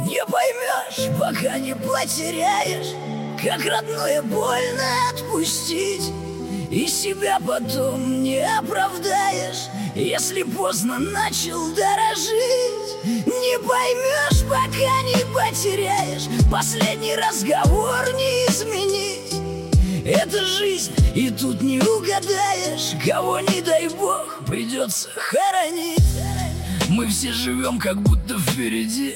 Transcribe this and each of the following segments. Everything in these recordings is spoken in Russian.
Не поймешь, пока не потеряешь, как родное больно отпустить. И себя потом не оправдаешь, если поздно начал дорожить. Не поймешь, пока не потеряешь, последний разговор не изменить. Это жизнь, и тут не угадаешь, кого, не дай бог, придется хоронить. Мы все живем, как будто впереди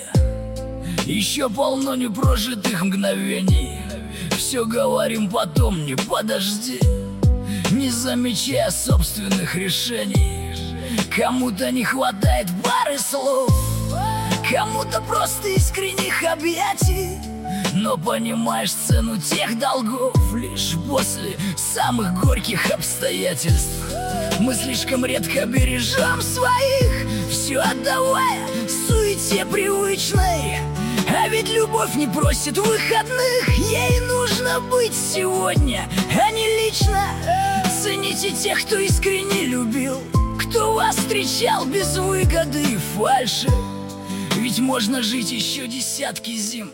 еще полно непрожитых мгновений. Все говорим потом, не подожди, не замечая собственных решений. Кому-то не хватает пары слов, кому-то просто искренних объятий. Но понимаешь цену тех долгов лишь после самых горьких обстоятельств. Мы слишком редко бережем своих, все отдавая суете привычной. А ведь любовь не просит выходных, ей нужно быть сегодня, а не лично. Цените тех, кто искренне любил, кто вас встречал без выгоды и фальши. Ведь можно жить еще десятки зим,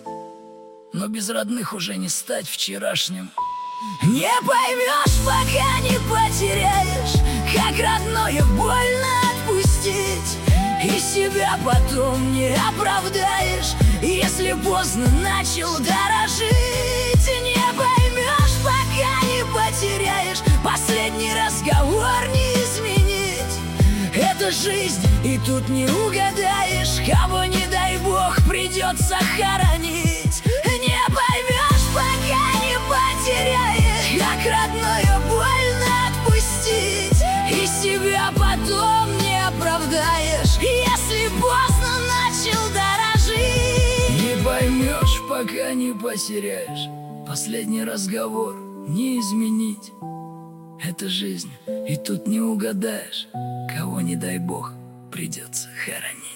но без родных уже не стать вчерашним. Не поймешь, пока не потеряешь, как родное больно отпустить. И себя потом не оправдаешь, если поздно начал дорожить. Не поймешь, пока не потеряешь, последний разговор не изменить. Это жизнь, и тут не угадаешь, кого, не дай бог, придется хоронить. Не поймешь, пока не потеряешь, как родное больно отпустить. И себя потом не оправдаешь, если поздно начал дорожить. Не поймешь, пока не потеряешь, последний разговор не изменить. Это жизнь, и тут не угадаешь, кого, не дай бог, придется хоронить.